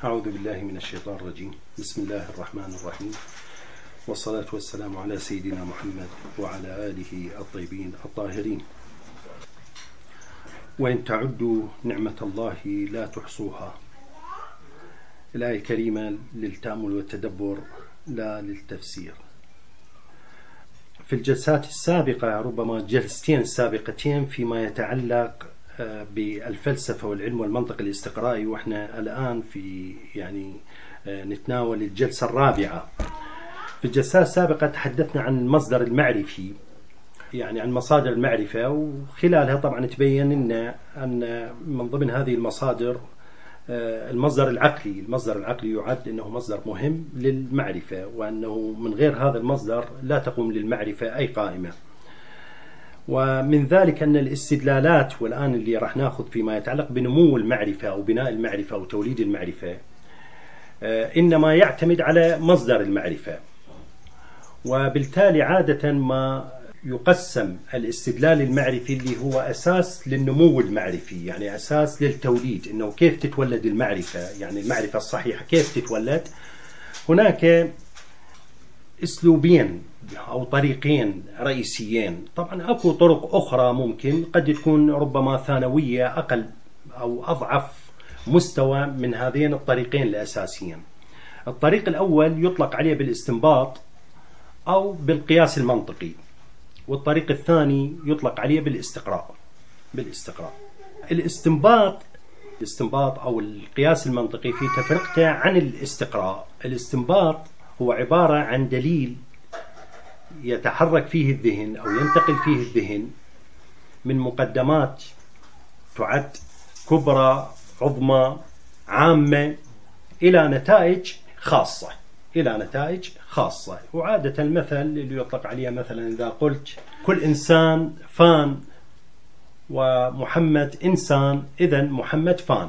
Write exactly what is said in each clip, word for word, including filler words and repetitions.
أعوذ بالله من الشيطان الرجيم. بسم الله الرحمن الرحيم، والصلاة والسلام على سيدنا محمد وعلى آله الطيبين الطاهرين. وإن تعدوا نعمة الله لا تحصوها. الآية الكريمة للتأمل والتدبر لا للتفسير. في الجلسات السابقة، ربما جلستين سابقتين، فيما يتعلق بالفلسفة والعلم والمنطق الاستقرائي، وإحنا الآن في يعني نتناول الجلسة الرابعة. في الجلسات السابقة تحدثنا عن المصدر المعرفي، يعني عن مصادر المعرفة، وخلالها طبعا تبين إن أن من ضمن هذه المصادر المصدر العقلي. المصدر العقلي يعد أنه مصدر مهم للمعرفة، وأنه من غير هذا المصدر لا تقوم للمعرفة أي قائمة. ومن ذلك أن الاستدلالات، والآن اللي راح ناخذ فيما يتعلق بنمو المعرفة أو بناء المعرفة أو توليد المعرفة، إنما يعتمد على مصدر المعرفة. وبالتالي عادة ما يقسم الاستدلال المعرفي اللي هو أساس للنمو المعرفي، يعني أساس للتوليد، إنه كيف تتولد المعرفة، يعني المعرفة الصحيحة كيف تتولد. هناك أسلوبين أو طريقين رئيسيين. طبعا أكو طرق أخرى ممكن قد تكون ربما ثانوية، أقل أو أضعف مستوى من هذين الطريقين الأساسيين. الطريق الأول يطلق عليه بالاستنباط أو بالقياس المنطقي، والطريق الثاني يطلق عليه بالاستقراء. بالاستقراء الاستنباط الاستنباط أو القياس المنطقي في تفرقته عن الاستقراء. الاستنباط هو عبارة عن دليل يتحرك فيه الذهن أو ينتقل فيه الذهن من مقدمات تعد كبرى عظمى عامة إلى نتائج خاصة إلى نتائج خاصة. وعادة المثل اللي يطلق عليه مثلا إذا قلت كل إنسان فان ومحمد إنسان، إذن محمد فان.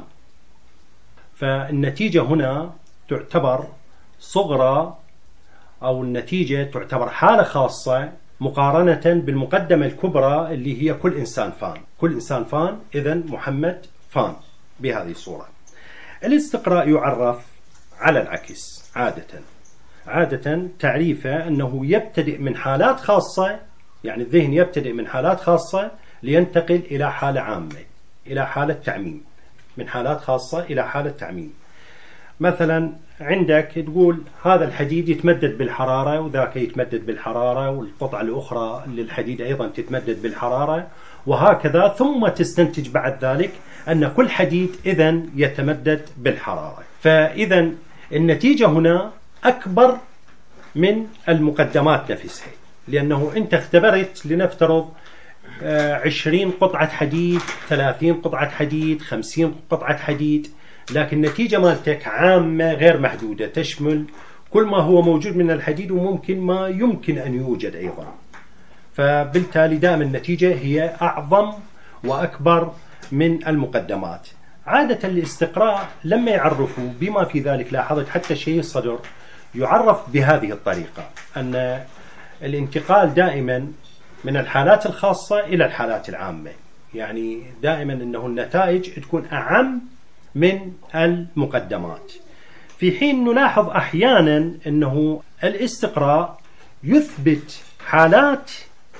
فالنتيجة هنا تعتبر صغرى، أو النتيجة تعتبر حالة خاصة مقارنة بالمقدمة الكبرى اللي هي كل إنسان فان. كل إنسان فان، إذن محمد فان، بهذه الصورة. الاستقراء يعرف على العكس. عادة عادة تعريفه أنه يبتدئ من حالات خاصة، يعني الذهن يبتدئ من حالات خاصة لينتقل إلى حالة عامة، إلى حالة تعميم. من حالات خاصة إلى حالة تعميم. مثلا عندك تقول هذا الحديد يتمدد بالحرارة، وذاك يتمدد بالحرارة، والقطعة الأخرى للحديد أيضا تتمدد بالحرارة، وهكذا. ثم تستنتج بعد ذلك أن كل حديد إذن يتمدد بالحرارة. فإذا النتيجة هنا أكبر من المقدمات نفسها، لأنه أنت اختبرت لنفترض عشرين قطعة حديد، ثلاثين قطعة حديد، خمسين قطعة حديد، لكن النتيجة مالتك عامة غير محدودة، تشمل كل ما هو موجود من الحديد وممكن ما يمكن أن يوجد أيضا. فبالتالي دائما النتيجة هي أعظم وأكبر من المقدمات. عادة الاستقراء لما يعرفوا بما في ذلك، لاحظت حتى شيء الصدر يعرف بهذه الطريقة، أن الانتقال دائما من الحالات الخاصة إلى الحالات العامة، يعني دائما أنه النتائج تكون أعم من المقدمات. في حين نلاحظ أحيانا أنه الاستقراء يثبت حالات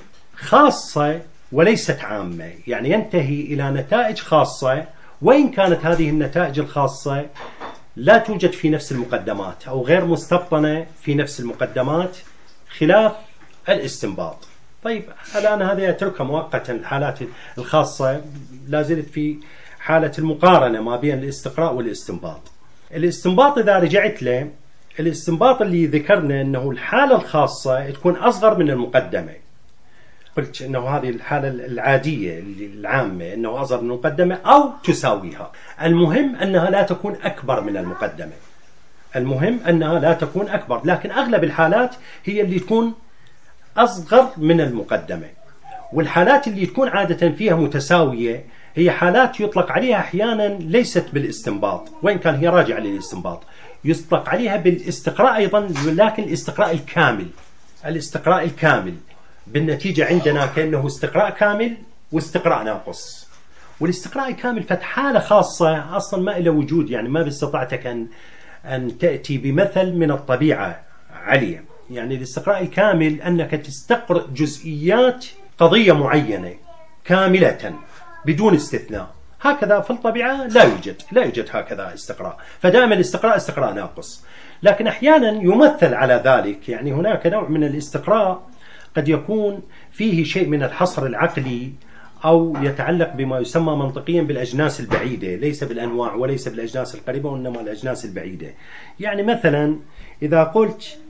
خاصة وليست عامة، يعني ينتهي إلى نتائج خاصة، وإن كانت هذه النتائج الخاصة لا توجد في نفس المقدمات أو غير مستبطنة في نفس المقدمات، خلاف الاستنباط. طيب الآن هذه أتركها مؤقتا. الحالات الخاصة لا زلت في حالة المقارنة ما بين الاستقراء والاستنباط. الاستنباط إذا رجعت له، الاستنباط اللي ذكرنا أنه الحالة الخاصة تكون أصغر من المقدمة. قلت أنه هذه الحالة العادية العامة أنه أصغر من المقدمة أو تساويها. المهم أنها لا تكون أكبر من المقدمة. المهم أنها لا تكون أكبر، لكن أغلب الحالات هي اللي تكون أصغر من المقدمة. والحالات اللي تكون عادة فيها متساوية هي حالات يطلق عليها أحيانا ليست بالاستنباط، وإن كان هي راجعة للاستنباط، يطلق عليها بالاستقراء أيضا، لكن الاستقراء الكامل. الاستقراء الكامل بالنتيجة عندنا كأنه استقراء كامل واستقراء ناقص. والاستقراء الكامل فتح حالة خاصة أصلا ما إلى وجود، يعني ما باستطاعتك أن أن تأتي بمثل من الطبيعة عليه. يعني الاستقراء الكامل أنك تستقرأ جزئيات قضية معينة كاملة بدون استثناء، هكذا في الطبيعة لا يوجد لا يوجد هكذا استقراء، فدائما الاستقراء استقراء ناقص. لكن أحيانا يمثل على ذلك، يعني هناك نوع من الاستقراء قد يكون فيه شيء من الحصر العقلي أو يتعلق بما يسمى منطقيا بالأجناس البعيدة، ليس بالأنواع وليس بالأجناس القريبة وإنما الأجناس البعيدة. يعني مثلا إذا قلت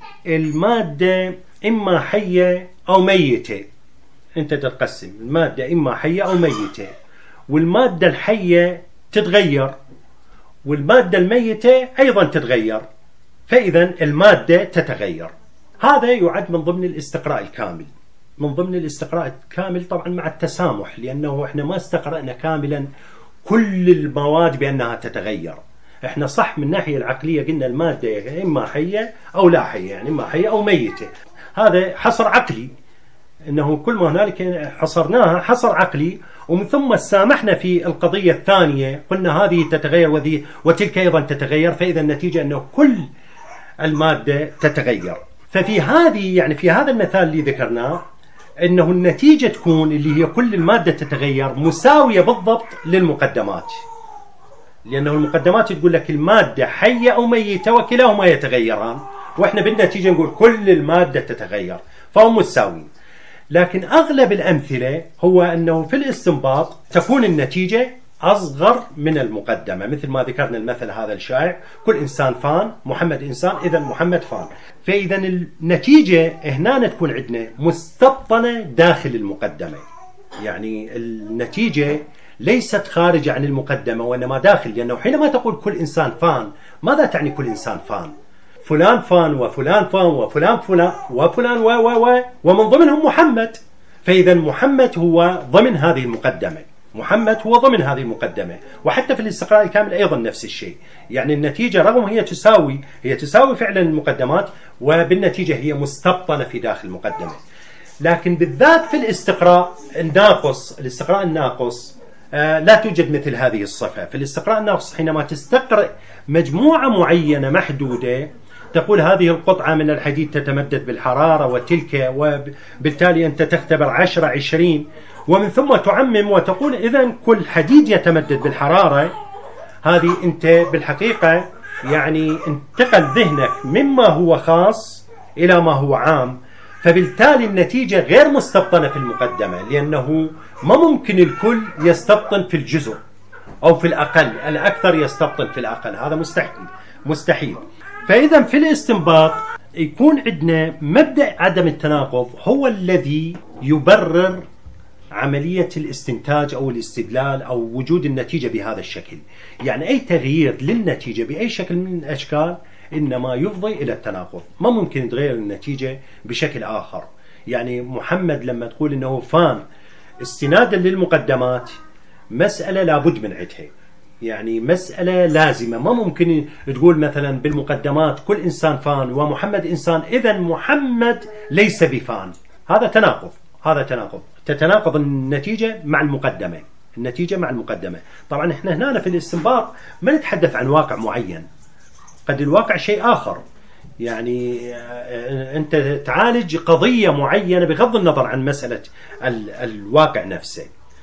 المادة إما حية أو ميتة، أنت تقسم المادة إما حية أو ميتة، والمادة الحية تتغير والمادة الميتة أيضا تتغير، فإذا المادة تتغير. هذا يعد من ضمن الاستقراء الكامل. من ضمن الاستقراء الكامل طبعا مع التسامح، لأنه إحنا ما استقرأنا كاملا كل المواد بأنها تتغير. إحنا صح من الناحية العقلية قلنا المادة إما حية أو لا حية، يعني إما حية أو ميتة، هذا حصر عقلي، إنه كل ما هنالك حصرناها حصر عقلي. ومن ثم سامحنا في القضية الثانية، قلنا هذه تتغير وذي وتلك أيضا تتغير، فإذا النتيجة أنه كل المادة تتغير. ففي هذه يعني في هذا المثال اللي ذكرناه أنه النتيجة تكون اللي هي كل المادة تتغير مساوية بالضبط للمقدمات، لأنه المقدمات تقول لك المادة حية أو ميتة وكلاهما يتغيران، وإحنا بالنتيجة نقول كل المادة تتغير، فهم متساويين. لكن أغلب الأمثلة هو أنه في الاستنباط تكون النتيجة أصغر من المقدمة، مثل ما ذكرنا المثل هذا الشائع، كل إنسان فان محمد إنسان إذا محمد فان. فإذا النتيجة هنا تكون عندنا مستبطنة داخل المقدمة، يعني النتيجة ليست خارجة عن المقدمة وإنما داخل، لأنه حينما تقول كل إنسان فان ماذا تعني كل إنسان فان؟ فلان فان وفلان فان وفلان فلان وفلان و و و ومن ضمنهم محمد، فإذا محمد هو ضمن هذه المقدمة، محمد هو ضمن هذه المقدمة. وحتى في الاستقراء الكامل أيضا نفس الشيء، يعني النتيجة رغم هي تساوي هي تساوي فعلا المقدمات، وبالنتيجة هي مستبطنة في داخل المقدمة. لكن بالذات في الاستقراء الناقص، الاستقراء الناقص آه لا توجد مثل هذه الصفة. في الاستقراء الناقص حينما تستقرأ مجموعة معينة محدودة، تقول هذه القطعة من الحديد تتمدد بالحرارة وتلك، وبالتالي أنت تختبر عشرة عشرين، ومن ثم تعمم وتقول إذن كل حديد يتمدد بالحرارة. هذه أنت بالحقيقة يعني انتقل ذهنك مما هو خاص إلى ما هو عام، فبالتالي النتيجة غير مستبطنة في المقدمة، لأنه ما ممكن الكل يستبطن في الجزء أو في الأقل، الأكثر يستبطن في الأقل، هذا مستحيل مستحيل. فإذا في الاستنباط يكون عندنا مبدأ عدم التناقض هو الذي يبرر عملية الاستنتاج أو الاستدلال أو وجود النتيجة بهذا الشكل. يعني أي تغيير للنتيجة بأي شكل من الأشكال إنما يفضي إلى التناقض، ما ممكن تغير النتيجة بشكل آخر. يعني محمد لما تقول إنه فان استنادا للمقدمات، مسألة لابد من عدها، يعني مسألة لازمة، ما ممكن تقول مثلا بالمقدمات كل إنسان فان ومحمد إنسان إذا محمد ليس بفان، هذا تناقض، هذا تناقض، تتناقض النتيجة مع المقدمة، النتيجة مع المقدمة. طبعا احنا هنا في الاستنباط ما نتحدث عن واقع معين، قد الواقع شيء آخر، يعني أنت تعالج قضية معينة بغض النظر عن مسألة الواقع نفسه.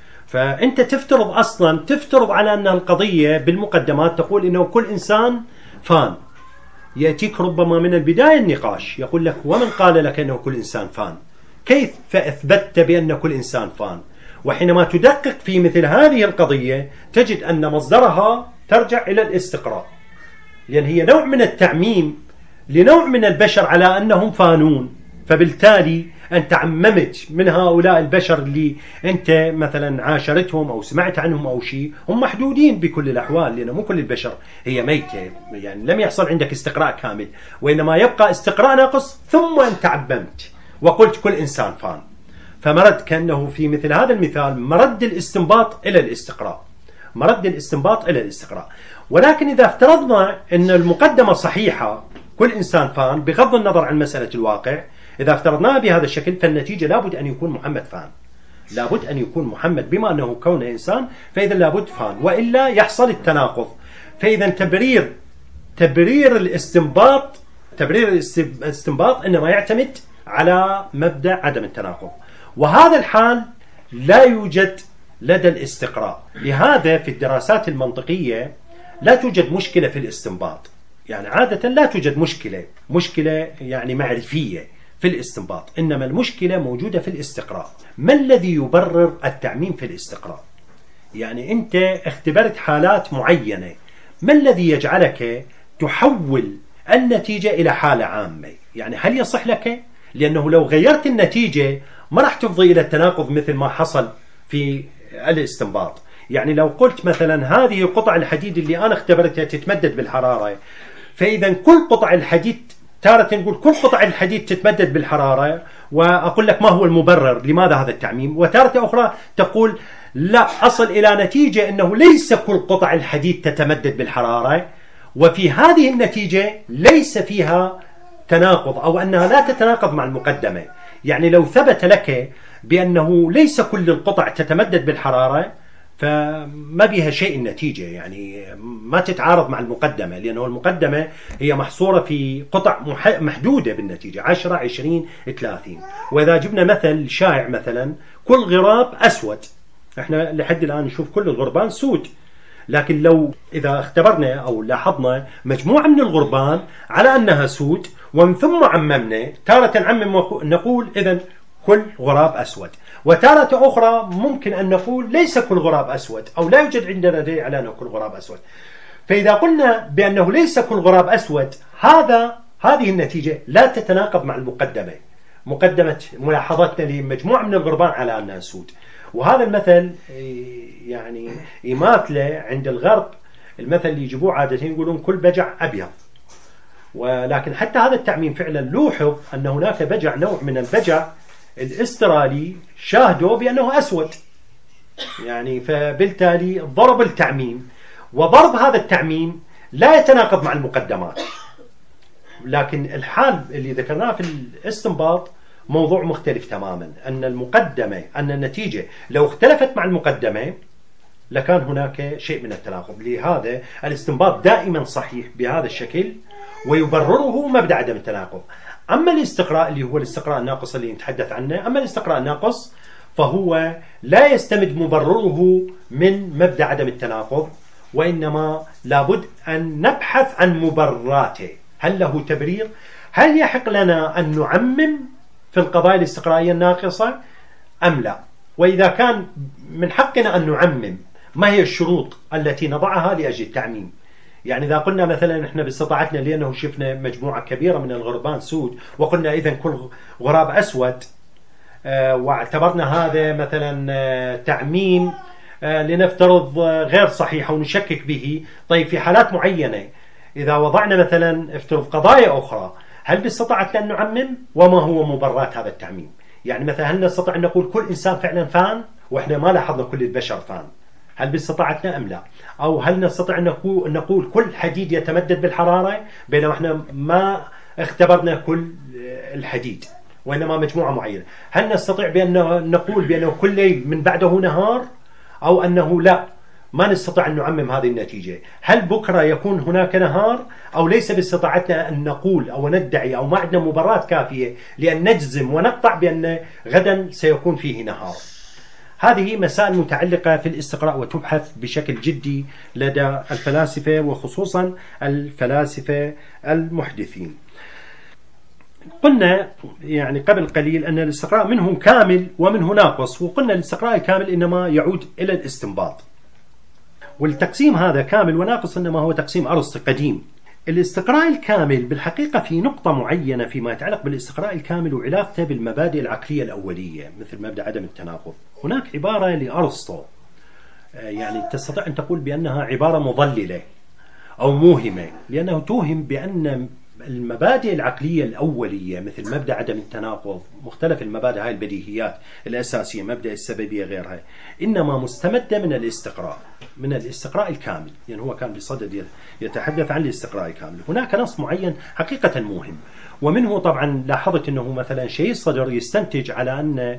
فأنت تفترض أصلا تفترض على أن القضية بالمقدمات تقول إنه كل إنسان فان، يأتيك ربما من البداية النقاش يقول لك ومن قال لك أنه كل إنسان فان؟ كيف فأثبتت بأن كل إنسان فان؟ وحينما تدقق في مثل هذه القضية تجد أن مصدرها ترجع إلى الاستقراء، لأن هي نوع من التعميم لنوع من البشر على أنهم فانون، فبالتالي أنت عممت من هؤلاء البشر اللي أنت مثلا عاشرتهم أو سمعت عنهم أو شيء، هم محدودين بكل الأحوال، لأن مو كل البشر هي ميتة، يعني لم يحصل عندك استقراء كامل، وإنما يبقى استقراء ناقص، ثم أنت عممت وقلت كل إنسان فان. فمرد كأنه في مثل هذا المثال مرد الاستنباط إلى الاستقراء، مرد الاستنباط إلى الاستقراء. ولكن إذا افترضنا أن المقدمة صحيحة كل إنسان فان بغض النظر عن مسألة الواقع، إذا افترضناها بهذا الشكل فالنتيجة لابد أن يكون محمد فان، لابد أن يكون محمد بما أنه كونه إنسان، فإذا لابد فان، وإلا يحصل التناقض. فإذا تبرير تبرير الاستنباط تبرير الاستنباط إنما يعتمد على مبدأ عدم التناقض، وهذا الحال لا يوجد لدى الاستقراء. لهذا في الدراسات المنطقية لا توجد مشكلة في الاستنباط، يعني عادة لا توجد مشكلة مشكلة يعني معرفية في الاستنباط، إنما المشكلة موجودة في الاستقراء. ما الذي يبرر التعميم في الاستقراء؟ يعني أنت اختبرت حالات معينة، ما الذي يجعلك تحول النتيجة إلى حالة عامة؟ يعني هل يصح لك؟ لأنه لو غيرت النتيجة ما راح تفضي إلى التناقض مثل ما حصل في الاستنباط. يعني لو قلت مثلا هذه قطع الحديد اللي أنا اختبرتها تتمدد بالحرارة، فإذا كل قطع الحديد تارة نقول كل قطع الحديد تتمدد بالحرارة، وأقول لك ما هو المبرر لماذا هذا التعميم، وتارة أخرى تقول لا، أصل إلى نتيجة أنه ليس كل قطع الحديد تتمدد بالحرارة، وفي هذه النتيجة ليس فيها تناقض أو أنها لا تتناقض مع المقدمة. يعني لو ثبت لك بأنه ليس كل القطع تتمدد بالحرارة فما بها شيء النتيجة، يعني ما تتعارض مع المقدمة، لأنه المقدمة هي محصورة في قطع محدودة بالنتيجة عشرة عشرين ثلاثين. وإذا جبنا مثل شائع مثلا كل غراب أسود، احنا لحد الآن نشوف كل الغربان سود، لكن لو إذا اختبرنا أو لاحظنا مجموعة من الغربان على أنها سود ومن ثم عممنا، تارة نعمم نقول إذن كل غراب أسود، وتارة أخرى ممكن أن نقول ليس كل غراب أسود، أو لا يوجد عندنا دليل على أن كل غراب أسود. فإذا قلنا بأنه ليس كل غراب أسود، هذا هذه النتيجة لا تتناقض مع المقدمة، مقدمة ملاحظتنا لمجموعة من الغربان على أنها سود. وهذا المثل يعني يماثله عند الغرب المثل اللي يجيبوه عادة يقولون كل بجع أبيض، ولكن حتى هذا التعميم فعلا لوحظ أن هناك بجع، نوع من البجع الاسترالي شاهدوا بأنه أسود، يعني فبالتالي ضرب التعميم، وضرب هذا التعميم لا يتناقض مع المقدمات. لكن الحال اللي ذكرناه في الاستنباط موضوع مختلف تماما، أن المقدمة أن النتيجة لو اختلفت مع المقدمة لكان هناك شيء من التناقض. لهذا الاستنباط دائما صحيح بهذا الشكل ويبرره مبدأ عدم التناقض. أما الاستقراء اللي هو الاستقراء الناقص اللي نتحدث عنه، أما الاستقراء الناقص فهو لا يستمد مبرره من مبدأ عدم التناقض، وإنما لابد أن نبحث عن مبرراته. هل له تبرير؟ هل يحق لنا أن نعمم في القضايا الاستقرائية الناقصة أم لا؟ وإذا كان من حقنا أن نعمم، ما هي الشروط التي نضعها لأجل التعميم؟ يعني إذا قلنا مثلا إحنا باستطاعتنا لأنه شفنا مجموعة كبيرة من الغربان سود وقلنا إذن كل غراب أسود، آه واعتبرنا هذا مثلا آه تعميم آه لنفترض آه غير صحيح أو نشكك به، طيب في حالات معينة إذا وضعنا مثلا افترض قضايا أخرى، هل باستطاعتنا أن نعمم؟ وما هو مبررات هذا التعميم؟ يعني مثلا هل نستطيع أن نقول كل إنسان فعلا فان وإحنا ما لاحظنا كل البشر فان؟ هل باستطاعتنا أم لا؟ أو هل نستطيع أن نقول كل حديد يتمدد بالحرارة بينما إحنا ما اختبرنا كل الحديد وإنما مجموعة معينة؟ هل نستطيع بأن نقول بأنه كل ليل من بعده نهار، أو أنه لا ما نستطيع أن نعمم هذه النتيجة؟ هل بكرة يكون هناك نهار، أو ليس باستطاعتنا أن نقول أو ندعي أو ما عندنا مبررات كافية لأن نجزم ونقطع بأن غدا سيكون فيه نهار؟ هذه مسائل متعلقة في الاستقراء وتبحث بشكل جدي لدى الفلاسفة، وخصوصا الفلاسفة المحدثين. قلنا يعني قبل قليل أن الاستقراء منه كامل ومنه ناقص، وقلنا الاستقراء الكامل إنما يعود إلى الاستنباط، والتقسيم هذا كامل وناقص إنما هو تقسيم أرسطو قديم. الاستقراء الكامل بالحقيقة في نقطة معينة فيما يتعلق بالاستقراء الكامل وعلاقته بالمبادئ العقلية الأولية مثل مبدأ عدم التناقض. هناك عبارة لأرسطو يعني تستطيع أن تقول بأنها عبارة مضللة أو موهمة، لأنه توهم بأن المبادئ العقلية الأولية مثل مبدأ عدم التناقض، مختلف المبادئ هاي البديهيات الأساسية، مبدأ السببية غيرها، إنما مستمدة من الاستقراء، من الاستقراء الكامل. يعني هو كان بصدد يتحدث عن الاستقراء الكامل. هناك نص معين حقيقة موهم، ومنه طبعا لاحظت أنه مثلا شيء الصدر يستنتج على أن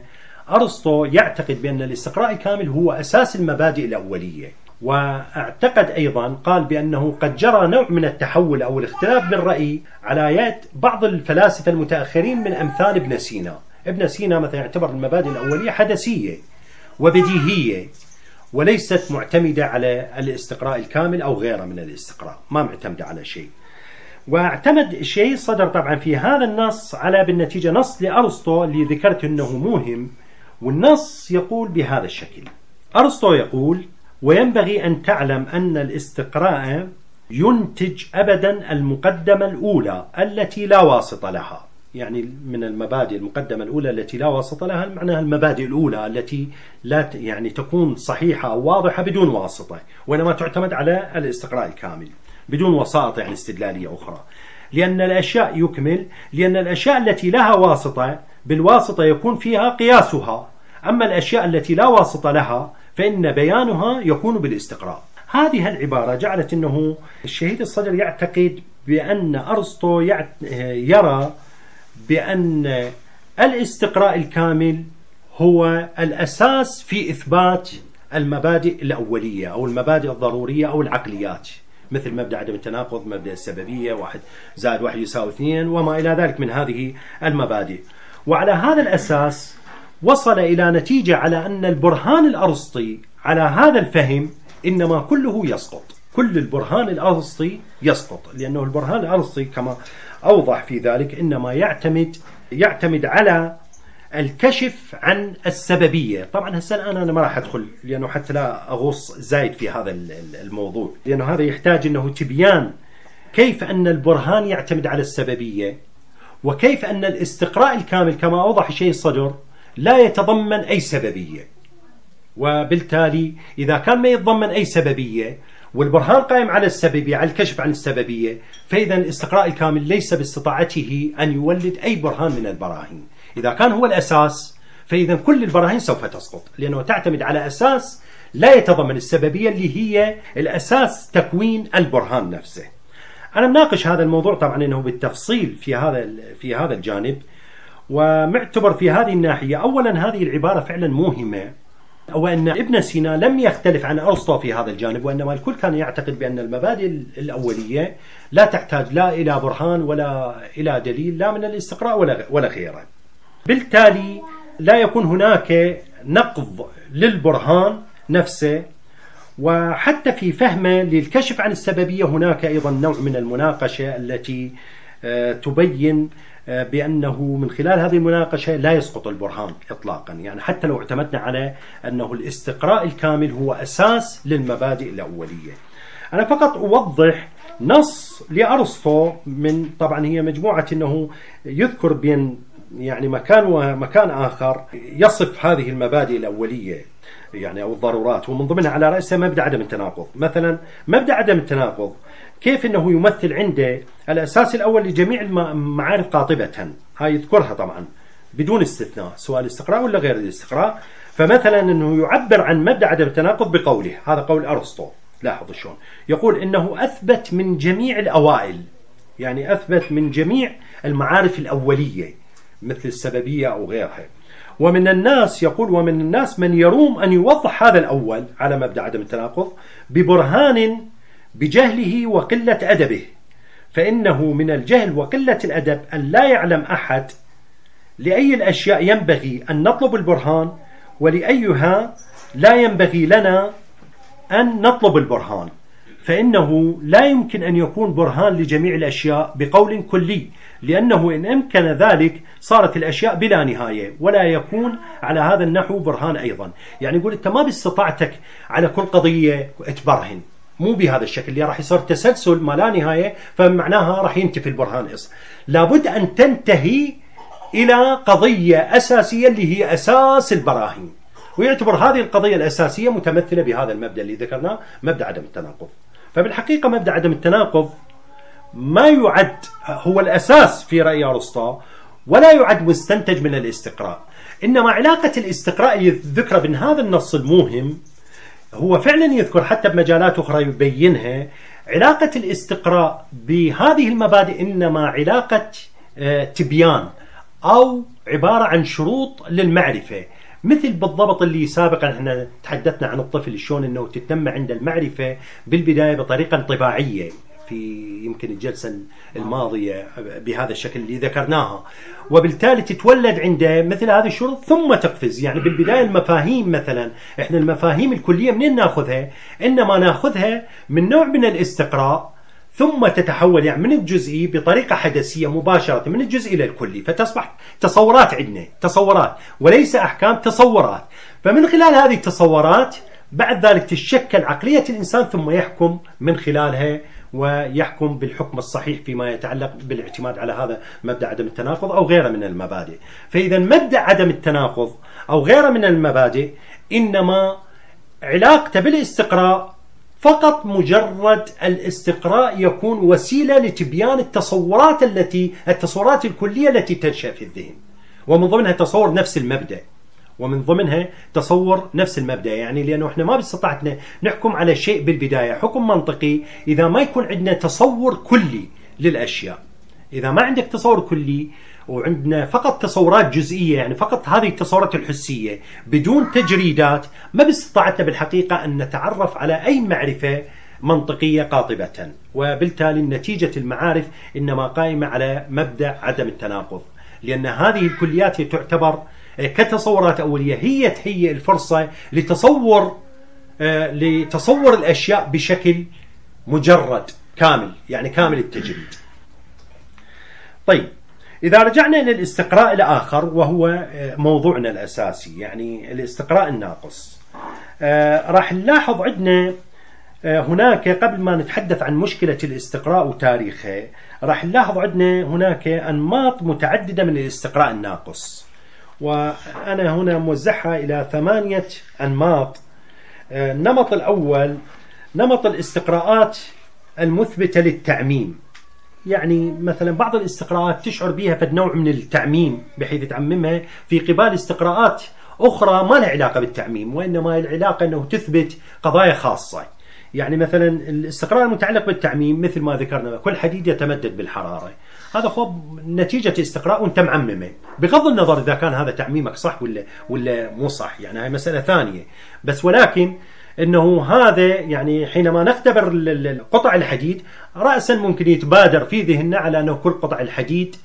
أرسطو يعتقد بأن الاستقراء الكامل هو أساس المبادئ الأولية، واعتقد أيضا قال بأنه قد جرى نوع من التحول أو الاختلاف بالرأي على يد بعض الفلاسفة المتأخرين من أمثال ابن سينا. ابن سينا مثلا يعتبر المبادئ الأولية حدسية وبديهية وليست معتمدة على الاستقراء الكامل أو غيره من الاستقراء، ما معتمدة على شيء. واعتمد شيء صدر طبعا في هذا النص على بالنتيجة نص لأرسطو اللي ذكرت أنه مهم، والنص يقول بهذا الشكل. أرسطو يقول: وينبغي أن تعلم أن الاستقراء ينتج أبدا المقدمة الأولى التي لا واسطة لها. يعني من المبادئ المقدمة الأولى التي لا واسطة لها معناها المبادئ الأولى التي لا يعني تكون صحيحة أو واضحة بدون واسطة، وإنما تعتمد على الاستقراء الكامل بدون وسائط يعني استدلالية أخرى. لأن الأشياء يكمل لأن الأشياء التي لها واسطة بالواسطة يكون فيها قياسها، أما الأشياء التي لا واسطة لها فإن بيانها يكون بالاستقراء. هذه العبارة جعلت أنه الشهيد الصدر يعتقد بأن أرسطو يرى بأن الاستقراء الكامل هو الأساس في إثبات المبادئ الأولية أو المبادئ الضرورية أو العقليات، مثل مبدأ عدم التناقض، مبدأ السببية، واحد زائد واحد يساوي اثنين، وما إلى ذلك من هذه المبادئ. وعلى هذا الأساس وصل إلى نتيجة على أن البرهان الأرسطي على هذا الفهم إنما كله يسقط، كل البرهان الأرسطي يسقط، لأنه البرهان الأرسطي كما أوضح في ذلك إنما يعتمد يعتمد على الكشف عن السببية. طبعا هسه أنا ما راح أدخل لأنه حتى لا أغوص زايد في هذا الموضوع، لأنه هذا يحتاج أنه تبيان كيف أن البرهان يعتمد على السببية، وكيف أن الاستقراء الكامل كما أوضح الشيخ الصدر لا يتضمن أي سببية. وبالتالي إذا كان ما يتضمن أي سببية والبرهان قائم على السببية، على الكشف عن السببية، فإذا الاستقراء الكامل ليس باستطاعته أن يولد أي برهان من البراهين. إذا كان هو الأساس فإذا كل البراهين سوف تسقط، لأنه تعتمد على أساس لا يتضمن السببية اللي هي الأساس تكوين البرهان نفسه. أنا مناقش هذا الموضوع طبعا إنه بالتفصيل في هذا في هذا الجانب، ومعتبر في هذه الناحية أولا هذه العبارة فعلا مهمة، وأن ابن سينا لم يختلف عن أرسطو في هذا الجانب، وإنما الكل كان يعتقد بأن المبادئ الأولية لا تحتاج لا إلى برهان ولا إلى دليل لا من الاستقراء ولا ولا غيره. بالتالي لا يكون هناك نقض للبرهان نفسه، وحتى في فهمه للكشف عن السببية هناك أيضا نوع من المناقشة التي تبين بأنه من خلال هذه المناقشة لا يسقط البرهان إطلاقا، يعني حتى لو اعتمدنا على أنه الاستقراء الكامل هو أساس للمبادئ الأولية. أنا فقط أوضح نص لأرسطو من طبعا هي مجموعة أنه يذكر بين يعني مكان ومكان آخر يصف هذه المبادئ الأولية يعني أو الضرورات، ومن ضمنها على رأسها مبدأ عدم التناقض. مثلا مبدأ عدم التناقض كيف أنه يمثل عنده الأساس الأول لجميع المعارف قاطبة، هاي يذكرها طبعا بدون استثناء سواء الاستقراء ولا غير الاستقراء. فمثلا أنه يعبر عن مبدأ عدم التناقض بقوله، هذا قول أرسطو، لاحظ شلون يقول إنه أثبت من جميع الأوائل، يعني أثبت من جميع المعارف الأولية مثل السببية أو غيرها. ومن الناس يقول ومن الناس من يروم أن يوضح هذا الأول على مبدأ عدم التناقض ببرهان بجهله وقلة أدبه، فإنه من الجهل وقلة الأدب أن لا يعلم أحد لأي الأشياء ينبغي أن نطلب البرهان ولأيها لا ينبغي لنا أن نطلب البرهان، فإنه لا يمكن أن يكون برهان لجميع الأشياء بقول كلي، لأنه إن أمكن ذلك صارت الأشياء بلا نهاية ولا يكون على هذا النحو برهان أيضا. يعني يقول أنت ما باستطاعتك على كل قضية تبرهن، مو بهذا الشكل اللي راح يصير تسلسل ما لا نهاية، فمعناها راح ينتفي البرهان إصلا. لابد أن تنتهي إلى قضية أساسية اللي هي أساس البراهين، ويعتبر هذه القضية الأساسية متمثلة بهذا المبدأ اللي ذكرناه مبدأ عدم التناقض. فبالحقيقة مبدأ عدم التناقض ما يعد هو الأساس في رأي أرسطو ولا يعد مستنتج من الاستقراء، إنما علاقة الاستقراء يذكر بين هذا النص المهم هو فعلا يذكر حتى بمجالات أخرى يبينها. علاقة الاستقراء بهذه المبادئ إنما علاقة تبيان أو عبارة عن شروط للمعرفة، مثل بالضبط اللي سابقا احنا تحدثنا عن الطفل شلون انه تتم عند المعرفة بالبداية بطريقة انطباعية في يمكن الجلسة الماضية بهذا الشكل اللي ذكرناها، وبالتالي تتولد عنده مثل هذه الشروط ثم تقفز. يعني بالبداية المفاهيم مثلا احنا المفاهيم الكلية منين ناخذها؟ انما ناخذها من نوع من الاستقراء ثم تتحول يعني من الجزئي بطريقة حدسية مباشرة من الجزئي إلى الكلي، فتصبح تصورات عندنا، تصورات وليس أحكام، تصورات. فمن خلال هذه التصورات بعد ذلك تتشكل عقلية الإنسان ثم يحكم من خلالها، ويحكم بالحكم الصحيح فيما يتعلق بالاعتماد على هذا مبدأ عدم التناقض أو غيره من المبادئ. فإذا مبدأ عدم التناقض أو غيره من المبادئ إنما علاقته بالاستقراء فقط مجرد الاستقراء يكون وسيلة لتبيان التصورات التي التصورات الكلية التي تنشأ في الذهن، ومن ضمنها تصور نفس المبدأ ومن ضمنها تصور نفس المبدأ. يعني لأنه احنا ما باستطاعتنا نحكم على شيء بالبداية حكم منطقي إذا ما يكون عندنا تصور كلي للأشياء. إذا ما عندك تصور كلي وعندنا فقط تصورات جزئية، يعني فقط هذه التصورات الحسية بدون تجريدات، ما باستطاعتنا بالحقيقة أن نتعرف على أي معرفة منطقية قاطبة، وبالتالي نتيجة المعارف إنما قائمة على مبدأ عدم التناقض، لأن هذه الكليات تعتبر كتصورات أولية هي تهيئ الفرصة لتصور لتصور الأشياء بشكل مجرد كامل، يعني كامل التجريد. طيب إذا رجعنا إلى الاستقراء الآخر وهو موضوعنا الأساسي، يعني الاستقراء الناقص، راح نلاحظ عندنا هناك قبل ما نتحدث عن مشكلة الاستقراء وتاريخه راح نلاحظ عندنا هناك أنماط متعددة من الاستقراء الناقص، وأنا هنا موزعها إلى ثمانية أنماط. النمط الأول نمط الاستقراءات المثبتة للتعميم، يعني مثلا بعض الاستقراءات تشعر بها في نوع من التعميم بحيث تعممها في قبال استقراءات أخرى ما لها علاقة بالتعميم، وإنما العلاقة أنه تثبت قضايا خاصة. يعني مثلا الاستقراء المتعلق بالتعميم مثل ما ذكرنا كل حديد يتمدد بالحرارة، هذا هو نتيجة استقراء وانت معممه، بغض النظر إذا كان هذا تعميمك صح ولا ولا مو صح، يعني هاي مسألة ثانية. بس ولكن انه هذا يعني حينما نختبر قطع الحديد رأسا ممكن يتبادر في ذهننا على انه كل قطع الحديد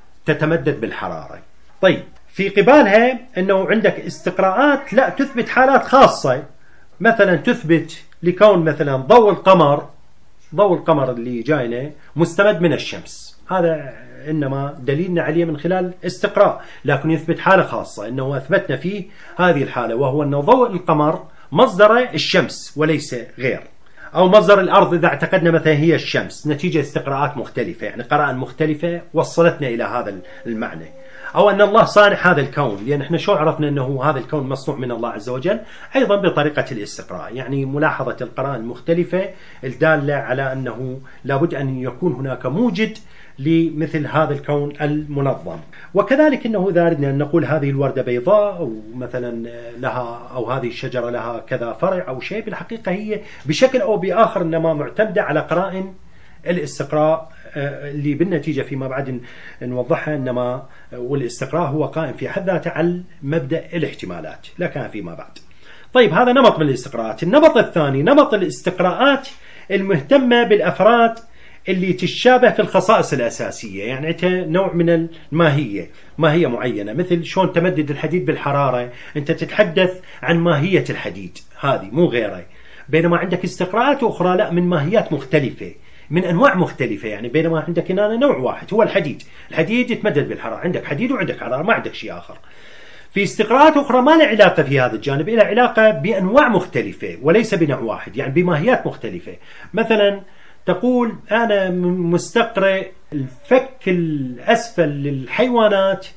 تتمدد بالحرارة. طيب في قبالها انه عندك استقراءات لا تثبت حالات خاصة، مثلا تثبت لكون مثلا ضوء القمر ضوء القمر اللي جاينا مستمد من الشمس، هذا إنما دليلنا عليه من خلال استقراء، لكن يثبت حالة خاصة إنه أثبتنا فيه هذه الحالة، وهو أن ضوء القمر مصدره الشمس وليس غير، أو مصدر الأرض إذا اعتقدنا مثلا هي الشمس، نتيجة استقراءات مختلفة يعني قراءات مختلفة وصلتنا إلى هذا المعنى. أو أن الله صانع هذا الكون، لأن احنا شو عرفنا أنه هذا الكون مصنوع من الله عز وجل؟ أيضا بطريقة الاستقراء، يعني ملاحظة القراءة المختلفة الدالة على أنه لابد أن يكون هناك موجد لمثل هذا الكون المنظم. وكذلك أنه إذا أردنا أن نقول هذه الوردة بيضاء أو مثلا لها أو هذه الشجرة لها كذا فرع أو شيء، بالحقيقة هي بشكل أو بآخر إنما معتمدة على قرائن الاستقراء اللي بالنتيجة فيما بعد نوضحها، إنما والاستقراء هو قائم في حد ذاته على مبدأ الاحتمالات لا كان فيما بعد. طيب هذا نمط من الاستقراءات. النمط الثاني نمط الاستقراءات المهتمة بالأفراد اللي تشابه في الخصائص الأساسية، يعني أنت نوع من الماهية ماهية معينة، مثل شلون تمدد الحديد بالحرارة، أنت تتحدث عن ماهية الحديد هذه مو غيره، بينما عندك استقراءات أخرى لا من ماهيات مختلفة من أنواع مختلفة، يعني بينما عندك هنا نوع واحد هو الحديد، الحديد يتمدد بالحرارة، عندك حديد وعندك حرارة ما عندك شيء آخر. في استقراءات أخرى ما لها علاقة في هذا الجانب، لها علاقة بأنواع مختلفة وليس بنوع واحد، يعني بماهيات مختلفة. مثلا تقول أنا مستقرئ الفك الأسفل للحيوانات